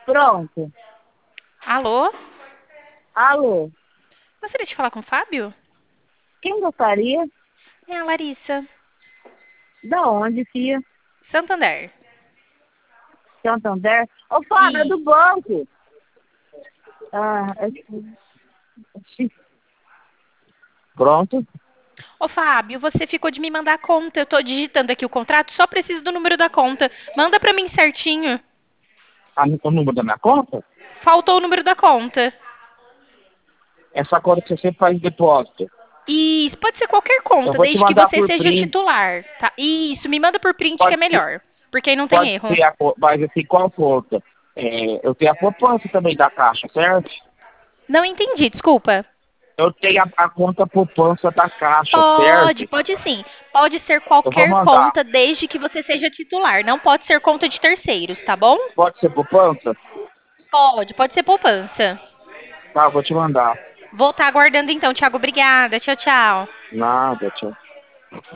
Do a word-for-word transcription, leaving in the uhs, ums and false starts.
Pronto. Alô? Alô? Gostaria de falar com o Fábio? Quem gostaria? É a Larissa. Da onde, filha? Santander. Santander? Ô, Fábio, é E... do banco. Ah, é... Pronto. Ô, Fábio, você ficou de me mandar a conta. Eu tô digitando aqui o contrato, só preciso do número da conta. Manda pra mim certinho. Ah, o número da minha conta? Faltou o número da conta. Essa conta que você sempre faz depósito. Isso, pode ser qualquer Eu conta, vou te desde que mandar você por seja print. titular, tá? Isso, me manda por print que é Pode ser, melhor. Porque aí não tem pode erro. ser a conta, mas assim, qual conta? É, eu tenho a poupança também da Caixa, certo? Não entendi, desculpa. Eu tenho a, a conta poupança da Caixa, Pode, certo? pode sim. Pode ser Eu vou qualquer mandar. conta, desde que você seja titular. Não pode ser conta de terceiros, tá bom? Pode ser poupança? Pode, pode ser poupança. Tá, eu vou te mandar. Vou estar aguardando então, Thiago. Obrigada. Tchau, tchau. Nada, tchau.